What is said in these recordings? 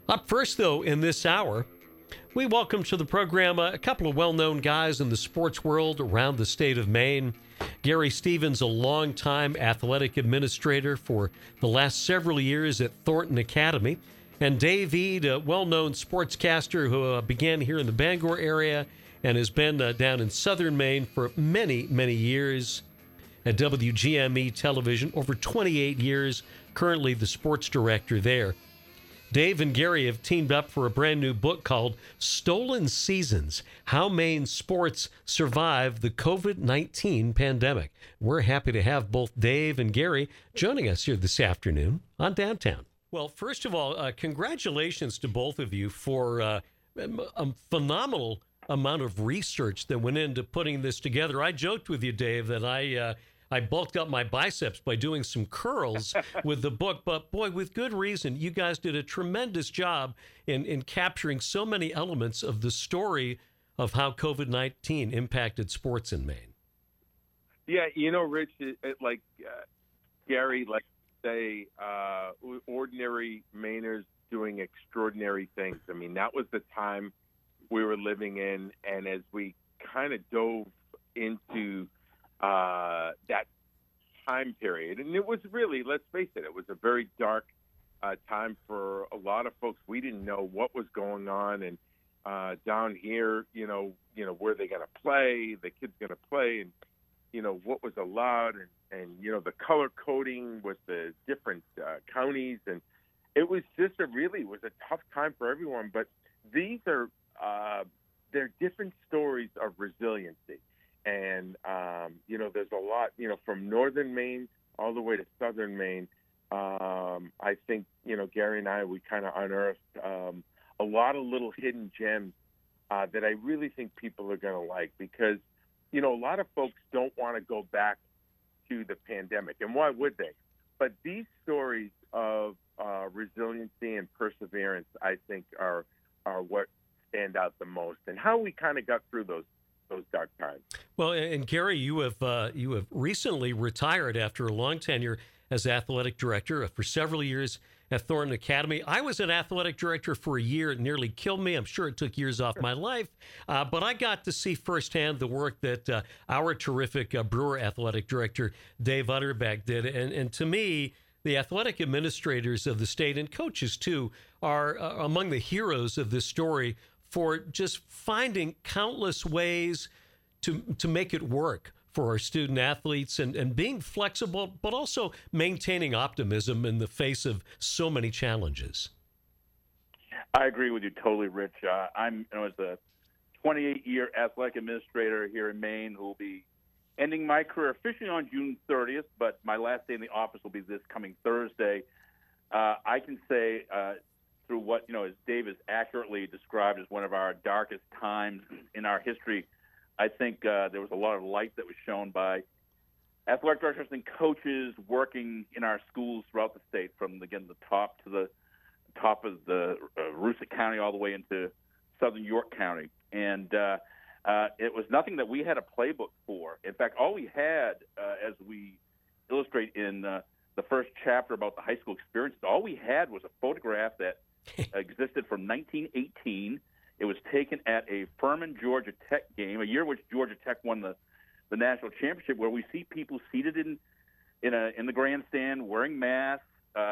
Up first, though, in this hour, we welcome to the program a couple of well-known guys in the sports world around the state of Maine. Gary Stevens, a longtime athletic administrator for the last several years at Thornton Academy, and Dave Ead, a well-known sportscaster who began here in the Bangor area and has been down in southern Maine for many, many years at WGME Television, over 28 years, currently the sports director there. Dave and Gary have teamed up for a brand new book called Stolen Seasons: How Maine Sports Survived the COVID-19 Pandemic. We're happy to have both Dave and Gary joining us here this afternoon on Downtown. Well, first of all, congratulations to both of you for a phenomenal amount of research that went into putting this together. I joked with you, Dave, that I bulked up my biceps by doing some curls with the book, but boy, with good reason. You guys did a tremendous job in capturing so many elements of the story of how COVID-19 impacted sports in Maine. Yeah, you know, Rich, Gary, say, ordinary Mainers doing extraordinary things. I mean, that was the time we were living in, and as we kind of dove into that time period, and it was really, let's face it, it was a very dark time for a lot of folks. We didn't know what was going on, and down here, you know, where they going to play, the kids going to play, and what was allowed, and the color coding with the different counties, and it was just it was a tough time for everyone. But these are they're different stories of resiliency. And, there's a lot, from northern Maine all the way to southern Maine. I think, Gary and I, we kind of unearthed a lot of little hidden gems that I really think people are going to like, because, a lot of folks don't want to go back to the pandemic. And why would they? But these stories of resiliency and perseverance, I think, are what stand out the most, and how we kind of got through those dark times. Well, and Gary, you have recently retired after a long tenure as athletic director for several years at Thornton Academy. I was an athletic director for a year. It nearly killed me. I'm sure it took years off my life, but I got to see firsthand the work that our terrific Brewer athletic director, Dave Utterback, did. And to me, the athletic administrators of the state, and coaches too, are among the heroes of this story for just finding countless ways to make it work for our student athletes, and being flexible, but also maintaining optimism in the face of so many challenges. I agree with you totally, Rich. I'm as a 28-year athletic administrator here in Maine who will be ending my career officially on June 30th, but my last day in the office will be this coming Thursday. I can say through what, as Dave has accurately described as one of our darkest times in our history, I think there was a lot of light that was shown by athletic directors and coaches working in our schools throughout the state, from, again, the top to the top of the Aroostook County all the way into southern York County. And it was nothing that we had a playbook for. In fact, all we had, as we illustrate in the first chapter about the high school experience, all we had was a photograph that existed from 1918. It was taken at a Furman Georgia Tech game, a year which Georgia Tech won the national championship, where we see people seated in the grandstand wearing masks,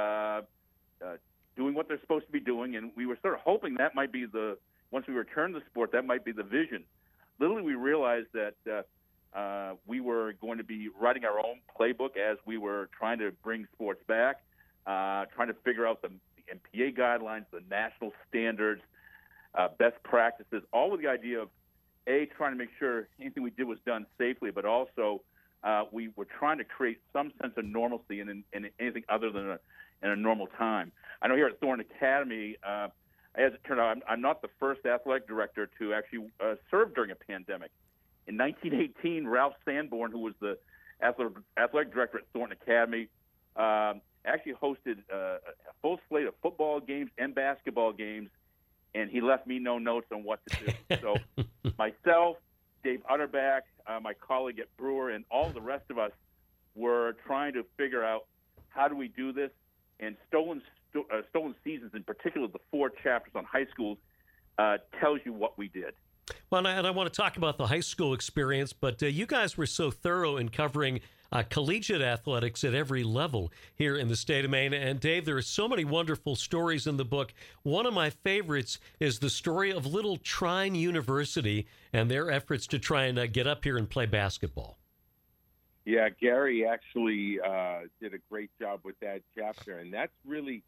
doing what they're supposed to be doing, and we were sort of hoping that might be once we return to the sport, that might be the vision. Literally, we realized that we were going to be writing our own playbook as we were trying to bring sports back, trying to figure out the NPA guidelines, the national standards, best practices, all with the idea of, trying to make sure anything we did was done safely, but also we were trying to create some sense of normalcy in anything other than in a normal time. I know here at Thornton Academy, as it turned out, I'm not the first athletic director to actually serve during a pandemic. In 1918, Ralph Sanborn, who was the athletic director at Thornton Academy, actually hosted a full slate of football games and basketball games, and he left me no notes on what to do. So myself, Dave Utterback, my colleague at Brewer, and all the rest of us were trying to figure out how do we do this. And Stolen stolen seasons, in particular the 4 chapters on high schools, tells you what we did. Well, and I want to talk about the high school experience, but you guys were so thorough in covering collegiate athletics at every level here in the state of Maine. And Dave, there are so many wonderful stories in the book. One of my favorites is the story of Little Trine University and their efforts to try and get up here and play basketball. Yeah, Gary actually did a great job with that chapter, and that's really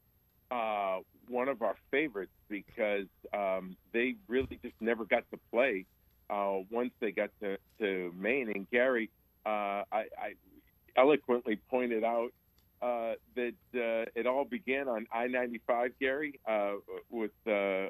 one of our favorites because they really just never got to play once they got to Maine. And Gary, I eloquently pointed out that it all began on I-95, Gary, with the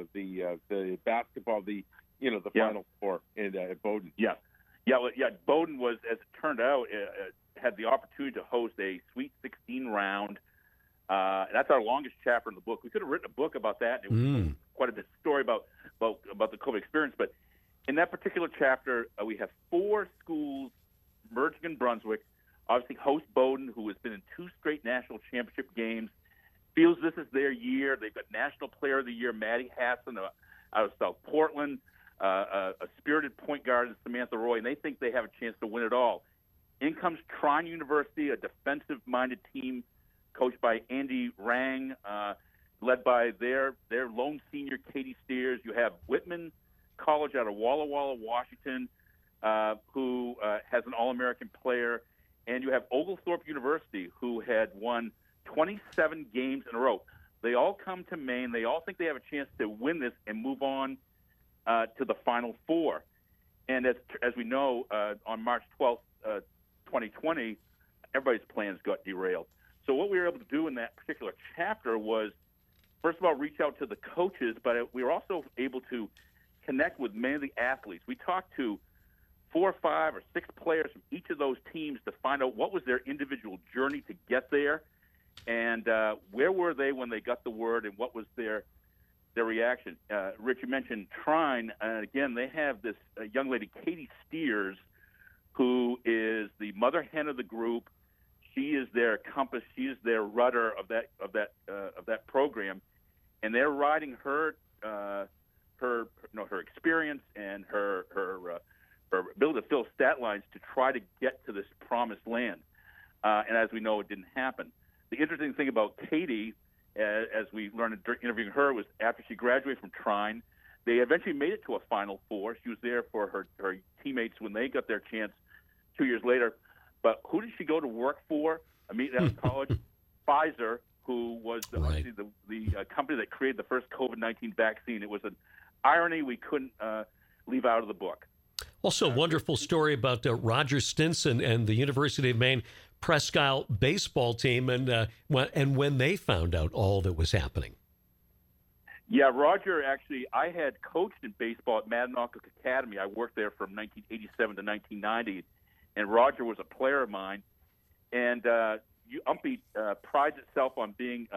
basketball, the Final Four at Bowdoin. Yeah. Bowdoin was, as it turned out, had the opportunity to host a Sweet 16 round. That's our longest chapter in the book. We could have written a book about that. It was quite a bit of story about the COVID experience. But in that particular chapter, we have 4 schools merging in Brunswick. Obviously, host Bowdoin, who has been in 2 straight national championship games, feels this is their year. They've got National Player of the Year, Maddie Hassan, out of South Portland, a spirited point guard in Samantha Roy, and they think they have a chance to win it all. In comes Trine University, a defensive-minded team coached by Andy Rang, led by their lone senior, Katie Steers. You have Whitman College out of Walla Walla, Washington, who has an All-American player. And you have Oglethorpe University, who had won 27 games in a row. They all come to Maine. They all think they have a chance to win this and move on to the Final Four. And as we know, on March 12th, 2020, everybody's plans got derailed. So what we were able to do in that particular chapter was, first of all, reach out to the coaches, but we were also able to connect with many of the athletes. We talked to 4 or 5 or 6 players from each of those teams to find out what was their individual journey to get there, and where were they when they got the word, and what was their reaction. Rich, you mentioned Trine, and again, they have this young lady, Katie Steers, who is the mother hen of the group. She is their compass. She is their rudder of that program, and they're riding her experience and her ability to fill stat lines to try to get to this promised land. And as we know, it didn't happen. The interesting thing about Katie, as we learned interviewing her, was after she graduated from Trine, they eventually made it to a Final Four. She was there for her teammates when they got their chance 2 years later. But who did she go to work for immediately out of college? Pfizer, who was obviously the company that created the first COVID-19 vaccine. It was an irony we couldn't leave out of the book. Also, a wonderful story about Roger Stinson and the University of Maine Presque Isle baseball team and when they found out all that was happening. Yeah, Roger, actually, I had coached in baseball at Madinock Academy. I worked there from 1987 to 1990, and Roger was a player of mine. And UMPI prides itself on being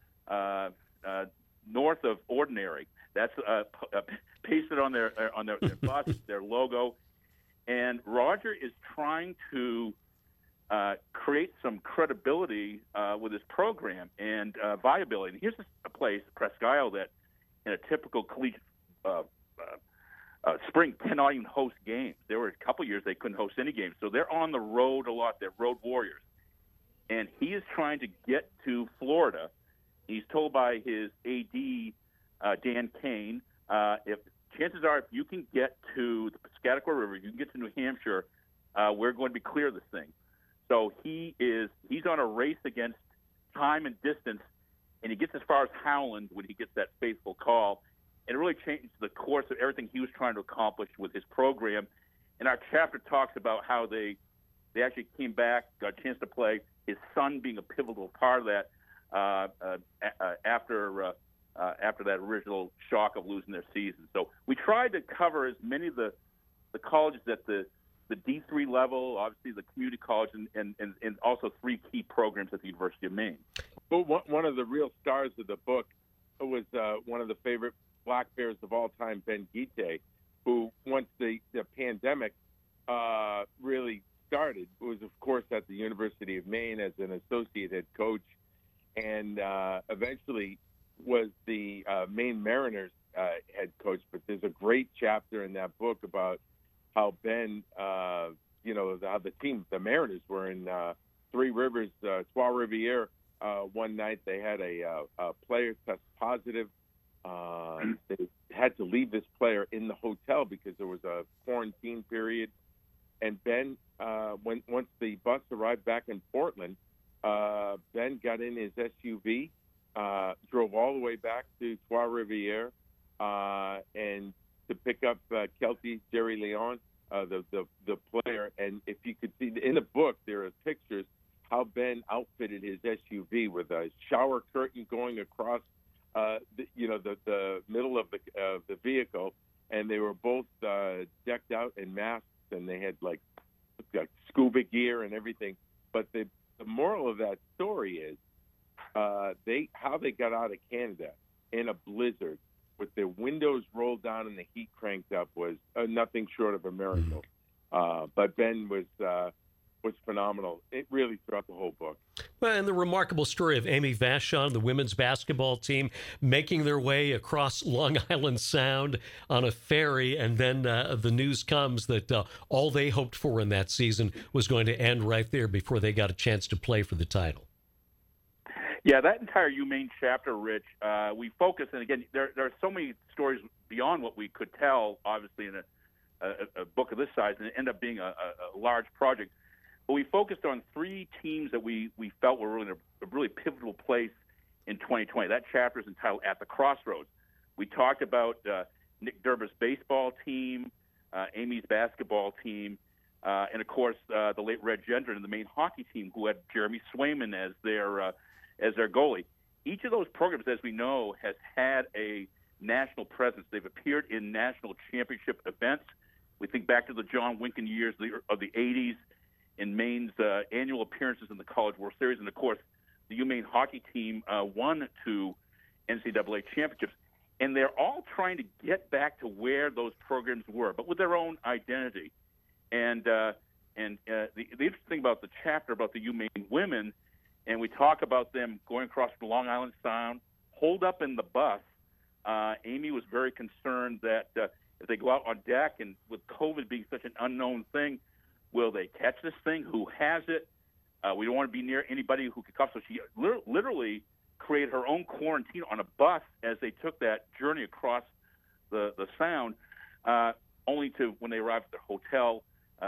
north of ordinary. That's pasted on their bus, their logo. And Roger is trying to create some credibility with his program and viability. And here's a place, Presque Isle, that in a typical collegiate spring cannot even host games. There were a couple years they couldn't host any games. So they're on the road a lot. They're road warriors. And he is trying to get to Florida. He's told by his AD, Dan Kane, if chances are if you can get to the Piscataqua River, you can get to New Hampshire, we're going to be clear of this thing. So he's on a race against time and distance, and he gets as far as Howland when he gets that faithful call. And it really changes the course of everything he was trying to accomplish with his program. And our chapter talks about how they actually came back, got a chance to play, his son being a pivotal part of that after that original shock of losing their season. So we tried to cover as many of the colleges at the D3 level, obviously the community college, and also 3 key programs at the University of Maine. Well, one of the real stars of the book was one of the favorite Black Bears of all time, Ben Guite, who once the pandemic really started was, of course, at the University of Maine as an associate head coach. and eventually was the Maine Mariners head coach. But there's a great chapter in that book about how Ben, how the team, the Mariners, were in Three Rivers, Trois Rivières. One night they had a player test positive. They had to leave this player in the hotel because there was a quarantine period. And Ben, once the bus arrived back in Portland, Ben got in his SUV, drove all the way back to Trois Rivières, and to pick up Kelty Jerry Leon, the player. And if you could see in the book, there are pictures how Ben outfitted his SUV with a shower curtain going across, the middle of the vehicle, and they were both decked out in masks, and they had like scuba gear and everything. But the moral of that story is how they got out of Canada in a blizzard with their windows rolled down and the heat cranked up was nothing short of a miracle. But Ben was phenomenal. It really throughout the whole book. Well, and the remarkable story of Amy Vachon, the women's basketball team, making their way across Long Island Sound on a ferry, and then the news comes that all they hoped for in that season was going to end right there before they got a chance to play for the title. Yeah, that entire UMaine chapter, Rich, we focus, and again, there are so many stories beyond what we could tell, obviously, in a book of this size, and it ended up being a large project. But we focused on three teams that we felt were really in a really pivotal place in 2020. That chapter is entitled At the Crossroads. We talked about Nick Derber's baseball team, Amy's basketball team, and, of course, the late Red Gendron and the Maine hockey team, who had Jeremy Swayman as their goalie. Each of those programs, as we know, has had a national presence. They've appeared in national championship events. We think back to the John Winken years of the 80s, in Maine's annual appearances in the College World Series. And, of course, the UMaine hockey team won 2 NCAA championships. And they're all trying to get back to where those programs were, but with their own identity. And the interesting thing about the chapter about the UMaine women, and we talk about them going across the Long Island Sound, holed up in the bus. Amy was very concerned that if they go out on deck, and with COVID being such an unknown thing, will they catch this thing? Who has it? We don't want to be near anybody who could cough. So she literally created her own quarantine on a bus as they took that journey across the Sound, only to, when they arrived at their hotel,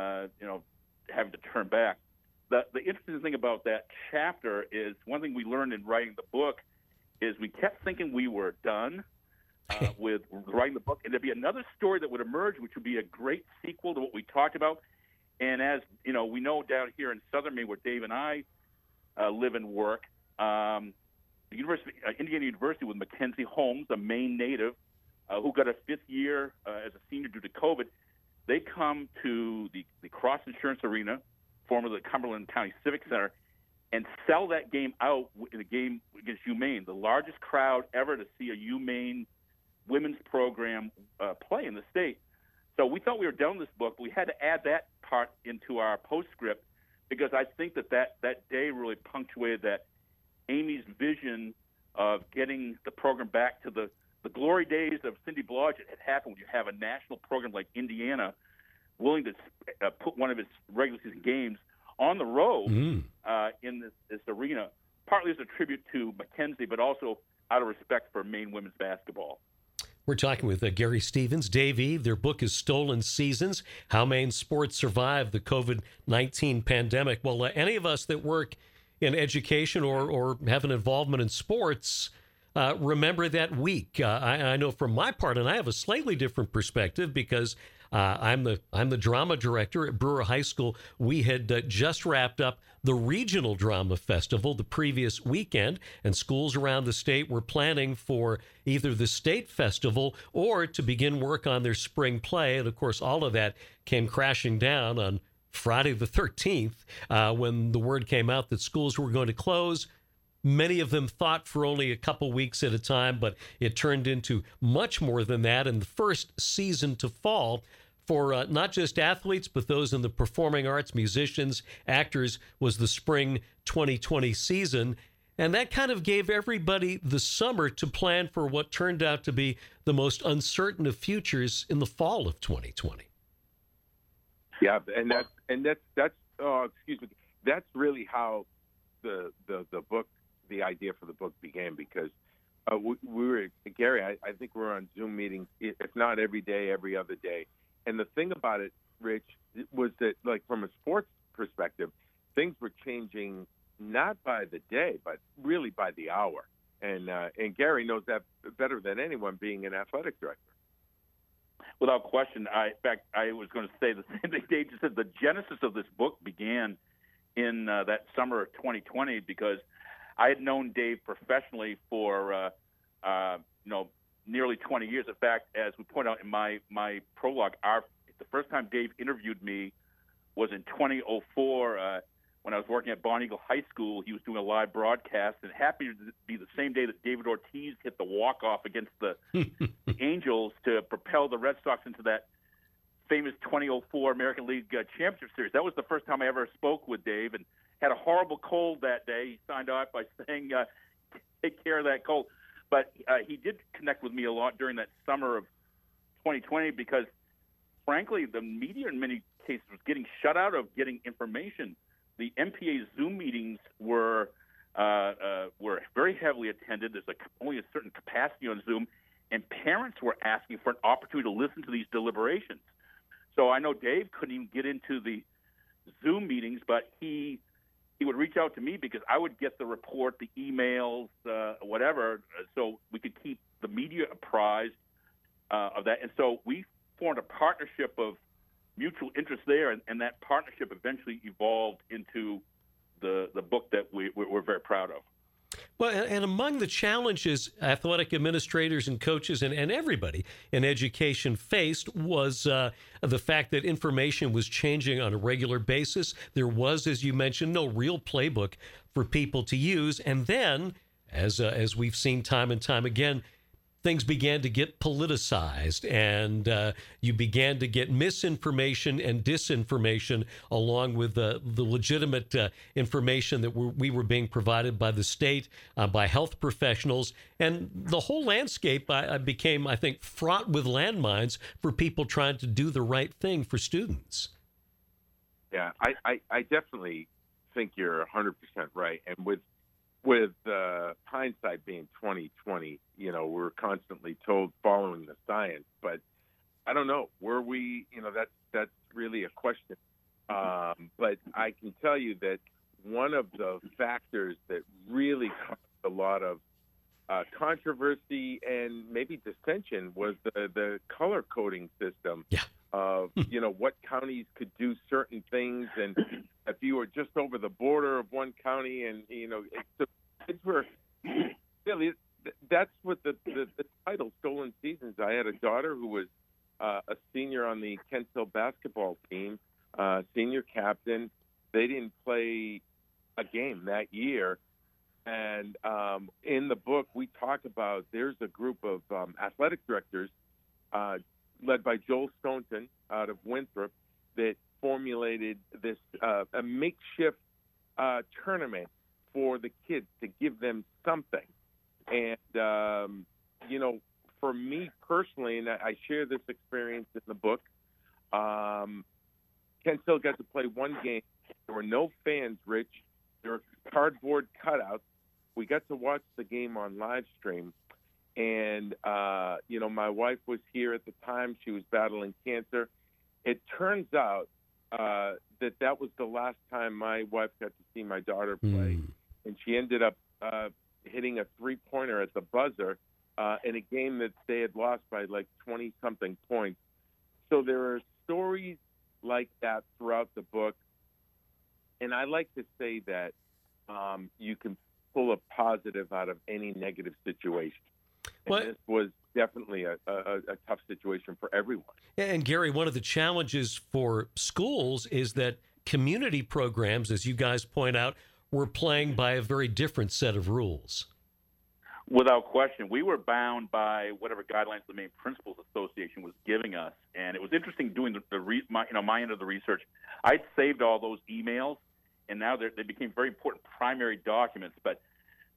having to turn back. The interesting thing about that chapter is one thing we learned in writing the book is we kept thinking we were done with writing the book, and there'd be another story that would emerge, which would be a great sequel to what we talked about. And as you know, we know down here in Southern Maine, where Dave and I live and work, the Indiana University with Mackenzie Holmes, a Maine native, who got a 5th year as a senior due to COVID, they come to the Cross Insurance Arena, formerly the Cumberland County Civic Center, and sell that game out in a game against UMaine, the largest crowd ever to see a UMaine women's program play in the state. So we thought we were done with this book, but we had to add that part into our postscript because I think that day really punctuated that Amy's vision of getting the program back to the glory days of Cindy Blodgett had happened when you have a national program like Indiana willing to put one of its regular season games on the road in this arena, partly as a tribute to Mackenzie, but also out of respect for Maine women's basketball. We're talking with Gary Stevens, Dave Eve. Their book is Stolen Seasons, How Maine Sports Survived the COVID-19 Pandemic. Well, any of us that work in education or have an involvement in sports remember that week. I know from my part, and I have a slightly different perspective because I'm the drama director at Brewer High School. We had just wrapped up the Regional Drama Festival the previous weekend, and schools around the state were planning for either the state festival or to begin work on their spring play. And, of course, all of that came crashing down on Friday the 13th when the word came out that schools were going to close. Many of them thought for only a couple weeks at a time, but it turned into much more than that. And the first season to fall for not just athletes, but those in the performing arts, musicians, actors, was the spring 2020 season. And that kind of gave everybody the summer to plan for what turned out to be the most uncertain of futures in the fall of 2020. Yeah, and that's oh, excuse me. That's really how the book, the idea for the book began, because we were, Gary, I think we're on Zoom meetings, if not every day, every other day. And the thing about it, Rich, was that, like, from a sports perspective, things were changing not by the day, but really by the hour. And Gary knows that better than anyone, being an athletic director. Without question. In fact, I was going to say the same thing Dave just said. The genesis of this book began in that summer of 2020, because I had known Dave professionally for nearly 20 years. In fact, as we point out in my prologue, the first time Dave interviewed me was in 2004 when I was working at Bonnie Eagle High School. He was doing a live broadcast, and it happened to be the same day that David Ortiz hit the walk-off against the Angels to propel the Red Sox into that famous 2004 American League Championship Series. That was the first time I ever spoke with Dave, and had a horrible cold that day. He signed off by saying, take care of that cold. But he did connect with me a lot during that summer of 2020, because, frankly, the media in many cases was getting shut out of getting information. The MPA Zoom meetings were very heavily attended. There's only a certain capacity on Zoom, and parents were asking for an opportunity to listen to these deliberations. So I know Dave couldn't even get into the Zoom meetings, but he would reach out to me, because I would get the report, the emails, whatever, so we could keep the media apprised of that. And so we formed a partnership of mutual interest there, and that partnership eventually evolved into the book that we're very proud of. Well, and among the challenges athletic administrators and coaches and everybody in education faced was the fact that information was changing on a regular basis. There was, as you mentioned, no real playbook for people to use. And then, as we've seen time and time again, things began to get politicized, and you began to get misinformation and disinformation, along with the legitimate information that we were being provided by the state, by health professionals. And the whole landscape became, I think, fraught with landmines for people trying to do the right thing for students. Yeah, I definitely think you're 100% right. And with hindsight being 2020, we're constantly told following the science, but I don't know, were we, that's really a question. But I can tell you that one of the factors that really caused a lot of controversy and maybe dissension was the color coding system. Yeah. Of what counties could do certain things, and if you were just over the border of one county, and kids were really, that's what the title Stolen Seasons. I had a daughter who was a senior on the Kent Hill basketball team, senior captain. They didn't play a game that year, and in the book we talk about, there's a group of athletic directors led by Joel Staunton out of Winthrop that formulated this a makeshift tournament for the kids to give them something. And, for me personally, and I share this experience in the book, Kent Hill got to play one game. There were no fans, Rich. There were cardboard cutouts. We got to watch the game on live stream. And, my wife was here at the time. She was battling cancer. It turns out that was the last time my wife got to see my daughter play. And she ended up hitting a three-pointer at the buzzer in a game that they had lost by like 20-something points. So there are stories like that throughout the book. And I like to say that you can pull a positive out of any negative situation. And this was definitely a tough situation for everyone. And Gary, one of the challenges for schools is that community programs, as you guys point out, were playing by a very different set of rules. Without question, we were bound by whatever guidelines the Maine Principals Association was giving us, and it was interesting doing my end of the research. I'd saved all those emails, and now they became very important primary documents. But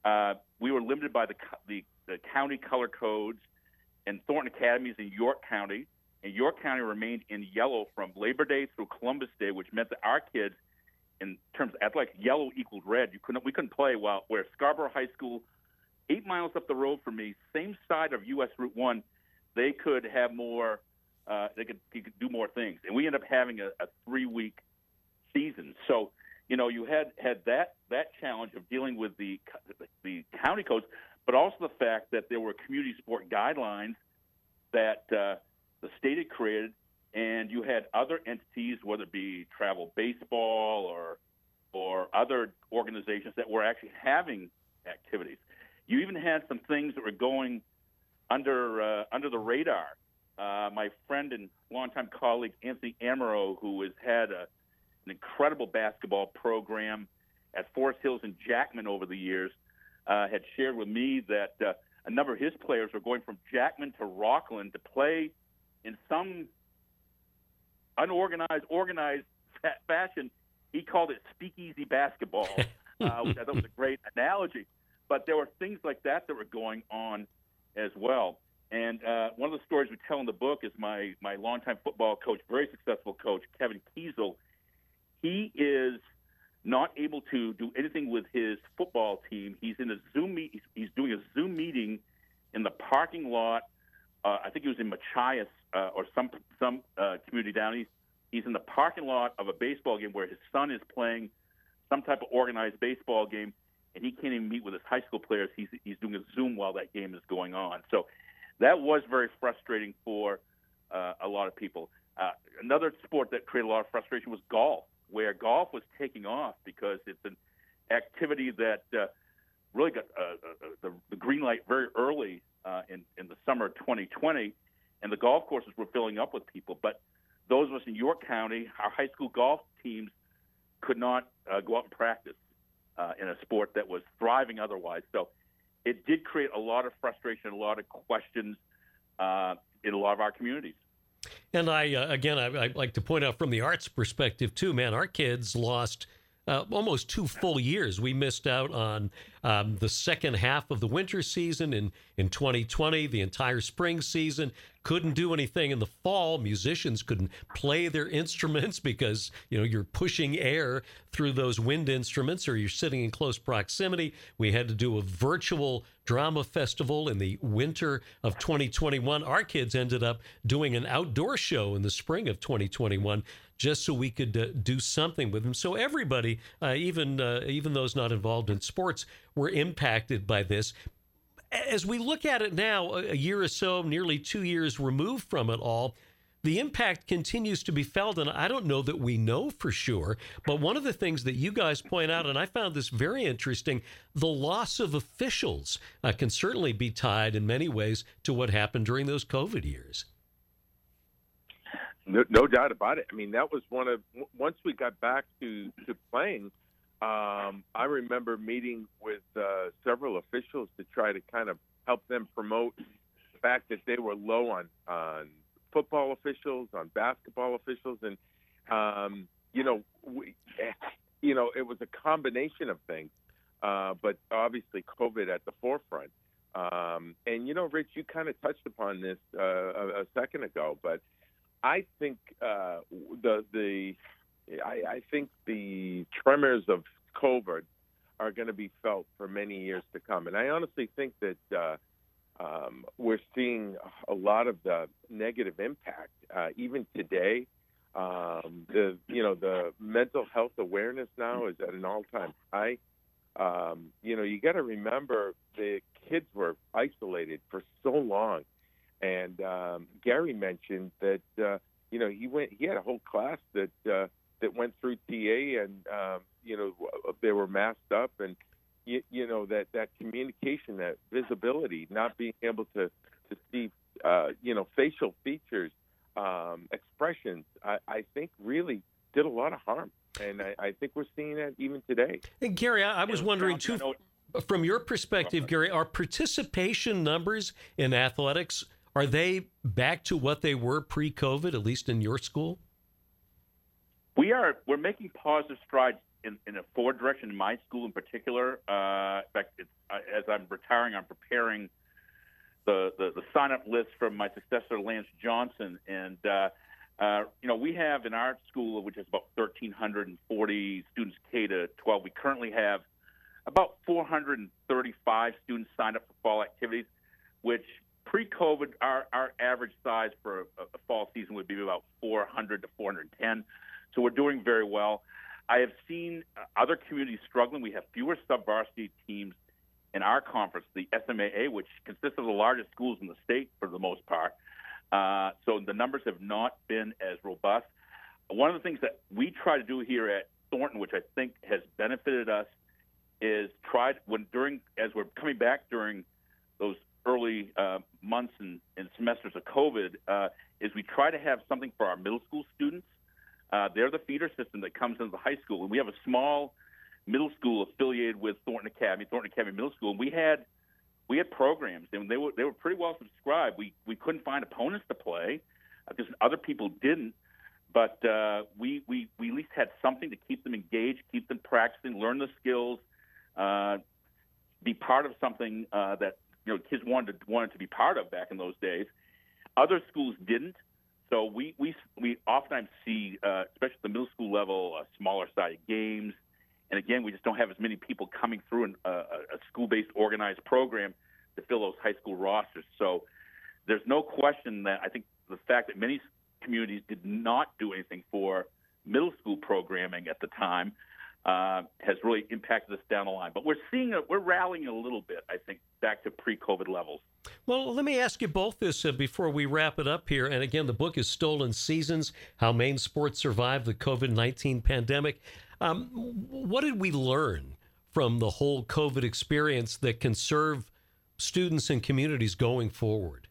we were limited by the county color codes, and Thornton Academy is in York County, and York County remained in yellow from Labor Day through Columbus Day, which meant that our kids, in terms of athletics, yellow equaled red. We couldn't play where Scarborough High School, 8 miles up the road from me, same side of U.S. Route 1, they could have more. They could do more things, and we ended up having a 3-week season. So, you had that challenge of dealing with the county codes, but also the fact that there were community sport guidelines that the state had created, and you had other entities, whether it be travel baseball or other organizations that were actually having activities. You even had some things that were going under the radar. My friend and longtime colleague Anthony Amaro, who has had an incredible basketball program at Forest Hills and Jackman over the years, had shared with me that a number of his players were going from Jackman to Rockland to play in some organized fashion. He called it speakeasy basketball, which I thought was a great analogy. But there were things like that were going on as well. And one of the stories we tell in the book is my longtime football coach, very successful coach, Kevin Kiesel. He is not able to do anything with his football team. He's in a Zoom He's doing a Zoom meeting in the parking lot. I think he was in Machias or some community down east. He's in the parking lot of a baseball game where his son is playing some type of organized baseball game, and he can't even meet with his high school players. He's doing a Zoom while that game is going on. So that was very frustrating for a lot of people. Another sport that created a lot of frustration was golf, where golf was taking off because it's an activity that really got the green light very early in the summer of 2020, and the golf courses were filling up with people. But those of us in York County, our high school golf teams could not go out and practice in a sport that was thriving otherwise. So it did create a lot of frustration, a lot of questions in a lot of our communities. And I'd like to point out from the arts perspective, too, man, our kids lost almost 2 full years. We missed out on the second half of the winter season in 2020, the entire spring season. Couldn't do anything in the fall. Musicians couldn't play their instruments because, you're pushing air through those wind instruments or you're sitting in close proximity. We had to do a virtual drama festival in the winter of 2021. Our kids ended up doing an outdoor show in the spring of 2021 just so we could do something with them. So everybody, even those not involved in sports, were impacted by this. As we look at it now, a year or so, nearly 2 years removed from it all, the impact continues to be felt, and I don't know that we know for sure, but one of the things that you guys point out, and I found this very interesting, the loss of officials can certainly be tied in many ways to what happened during those COVID years. No doubt about it. I mean, that was once we got back to playing, I remember meeting with several officials to try to kind of help them promote the fact that they were low on football officials, on basketball officials, and it was a combination of things, but obviously COVID at the forefront. And Rich, you kind of touched upon this a second ago, but I think I think the tremors of COVID are going to be felt for many years to come. And I honestly think that we're seeing a lot of the negative impact even today. The mental health awareness now is at an all-time high. You got to remember the kids were isolated for so long. And Gary mentioned that he had a whole class that went through TA, and they were masked up, and that communication, that visibility, not being able to see facial features, expressions, I think really did a lot of harm, and I think we're seeing that even today. And Gary, I was wondering too, from your perspective, Gary, are participation numbers in athletics, are they back to what they were pre-COVID, at least in your school? We're making positive strides in a forward direction in my school in particular. In fact, as I'm retiring, I'm preparing the sign-up list from my successor, Lance Johnson. And, we have in our school, which is about 1,340 students K to 12, we currently have about 435 students signed up for fall activities, which pre-COVID, our average size for a fall season would be about 400 to 410. So we're doing very well. I have seen other communities struggling. We have fewer sub-varsity teams in our conference, the SMAA, which consists of the largest schools in the state for the most part. So the numbers have not been as robust. One of the things that we try to do here at Thornton, which I think has benefited us, is as we're coming back during those early months and semesters of COVID, is we try to have something for our middle school students. They're the feeder system that comes into the high school, and we have a small middle school affiliated with Thornton Academy Middle School, and we had programs, and they were pretty well subscribed. We couldn't find opponents to play because other people didn't, but we at least had something to keep them engaged, keep them practicing, learn the skills, be part of something that kids wanted to be part of back in those days. Other schools didn't. So we oftentimes see, especially at the middle school level, smaller sided games. And again, we just don't have as many people coming through a school-based organized program to fill those high school rosters. So there's no question that I think the fact that many communities did not do anything for middle school programming at the time has really impacted us down the line. But we're rallying a little bit, I think, back to pre-COVID levels. Well, let me ask you both this before we wrap it up here. And again, the book is Stolen Seasons, How Maine Sports Survived the COVID-19 Pandemic. What did we learn from the whole COVID experience that can serve students and communities going forward?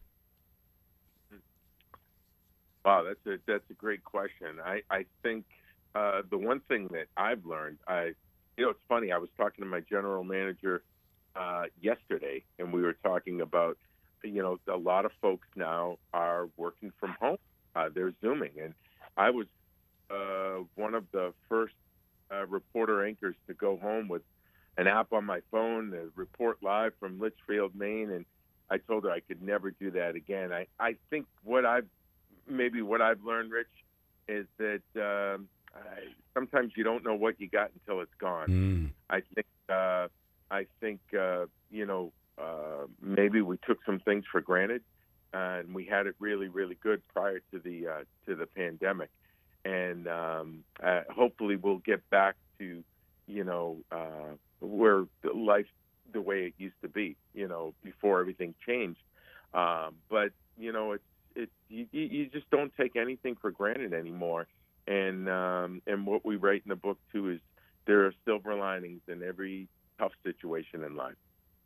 Wow, that's a great question. I think the one thing that I've learned, it's funny. I was talking to my general manager yesterday, and we were talking about, a lot of folks now are working from home. They're Zooming, and I was one of the first reporter anchors to go home with an app on my phone to report live from Litchfield, Maine, and I told her I could never do that again. I think what I've learned, Rich, is that sometimes you don't know what you got until it's gone. I think maybe we took some things for granted, and we had it really, really good prior to the pandemic. And hopefully we'll get back to, where life the way it used to be, before everything changed. But you just don't take anything for granted anymore. And what we write in the book too is there are silver linings in every tough situation in life.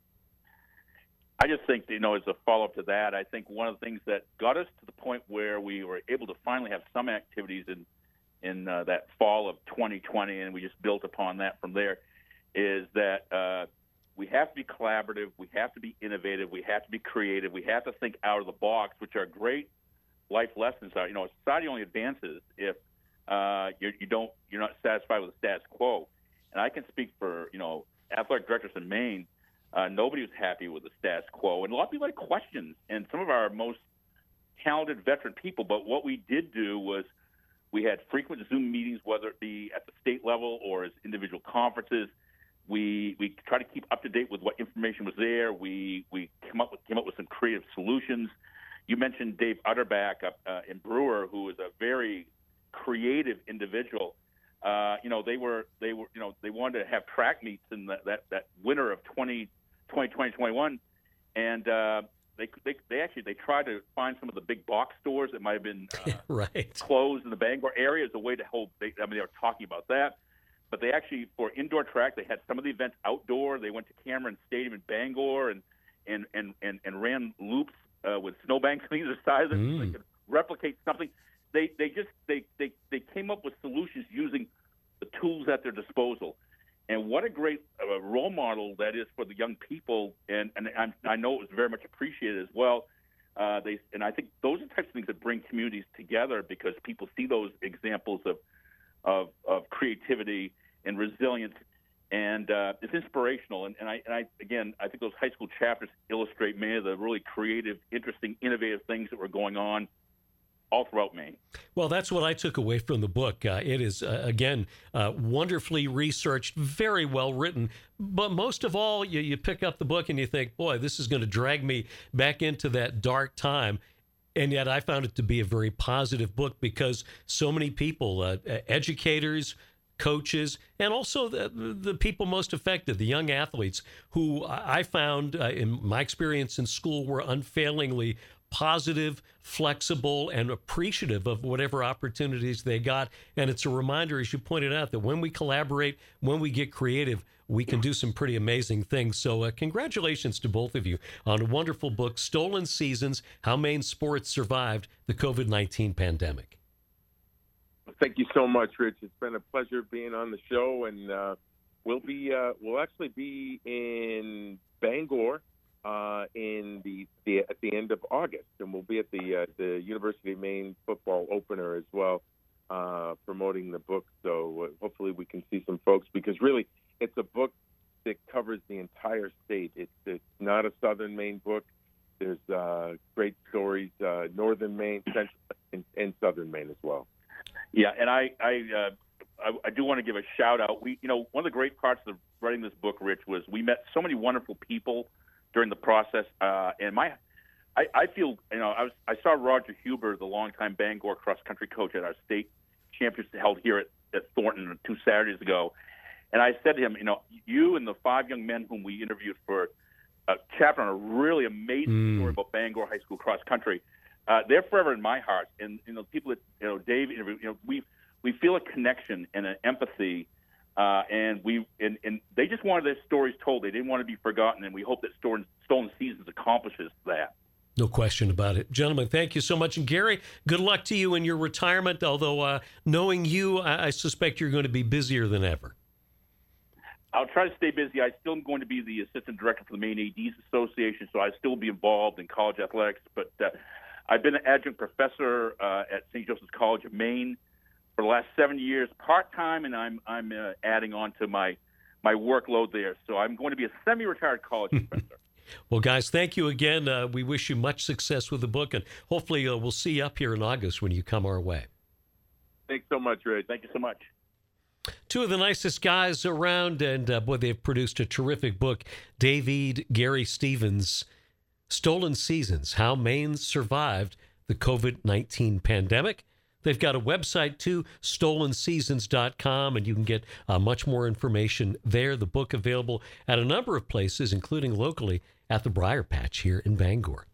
I just think, as a follow-up to that, I think one of the things that got us to the point where we were able to finally have some activities in that fall of 2020, and we just built upon that from there, is that we have to be collaborative, we have to be innovative, we have to be creative, we have to think out of the box, which are great life lessons. Society only advances if you're not satisfied with the status quo. And I can speak for athletic directors in Maine. Nobody was happy with the status quo, and a lot of people had questions, and some of our most talented veteran people. But what we did do was we had frequent Zoom meetings, whether it be at the state level or as individual conferences. We try to keep up to date with what information was there. We came up with some creative solutions. You mentioned Dave Utterback in Brewer, who is a very creative individual. They wanted to have track meets in that winter of 2021, and they tried to find some of the big box stores that might have been right. closed in the Bangor area as a way to hold. They were talking about that, but they actually, for indoor track, they had some of the events outdoor. They went to Cameron Stadium in Bangor and ran loops with snowbanks on either side of it, so they could replicate something. They came up with solutions using the tools at their disposal. And what a great role model that is for the young people, and I know it was very much appreciated as well. And I think those are the types of things that bring communities together, because people see those examples of creativity and resilient. And it's inspirational. And I think those high school chapters illustrate many of the really creative, interesting, innovative things that were going on all throughout Maine. Well, that's what I took away from the book. It is, again, wonderfully researched, very well written. But most of all, you pick up the book and you think, boy, this is going to drag me back into that dark time. And yet I found it to be a very positive book because so many people, educators, coaches, and also the people most affected, the young athletes, who I found in my experience in school were unfailingly positive, flexible, and appreciative of whatever opportunities they got. And it's a reminder, as you pointed out, that when we collaborate, when we get creative, we can do some pretty amazing things. So congratulations to both of you on a wonderful book, Stolen Seasons, How Maine Sports Survived the COVID-19 Pandemic. Thank you so much, Rich. It's been a pleasure being on the show, and we'll actually be in Bangor at the end of August, and we'll be at the University of Maine football opener as well, promoting the book. So hopefully we can see some folks, because really it's a book that covers the entire state. It's not a Southern Maine book. There's great stories, Northern Maine, Central, and Southern Maine as well. Yeah, and I do want to give a shout out. One of the great parts of writing this book, Rich, was we met so many wonderful people during the process. And I feel, I saw Roger Huber, the longtime Bangor cross country coach, at our state championship held here at Thornton 2 Saturdays ago. And I said to him, you and the 5 young men whom we interviewed for a chapter on a really amazing story about Bangor high school cross country, they're forever in my heart. And people that Dave interviewed, we feel a connection and an empathy, and they just wanted their stories told. They didn't want to be forgotten, and we hope that Stolen Seasons accomplishes that. No question about it. Gentlemen, thank you so much. And Gary, good luck to you in your retirement, although knowing you, I suspect you're going to be busier than ever. I'll try to stay busy. I still am going to be the assistant director for the Maine ADs Association, so I'll still be involved in college athletics. But I've been an adjunct professor at St. Joseph's College of Maine for the last 7 years, part-time, and I'm adding on to my workload there. So I'm going to be a semi-retired college professor. Well, guys, thank you again. We wish you much success with the book, and hopefully we'll see you up here in August when you come our way. Thanks so much, Ray. Thank you so much. Two of the nicest guys around, and boy, they've produced a terrific book. Dave Ead, Gary Stevens, Stolen Seasons, How Maine Survived the COVID-19 Pandemic. They've got a website, too, stolenseasons.com, and you can get much more information there. The book available at a number of places, including locally at the Briar Patch here in Bangor.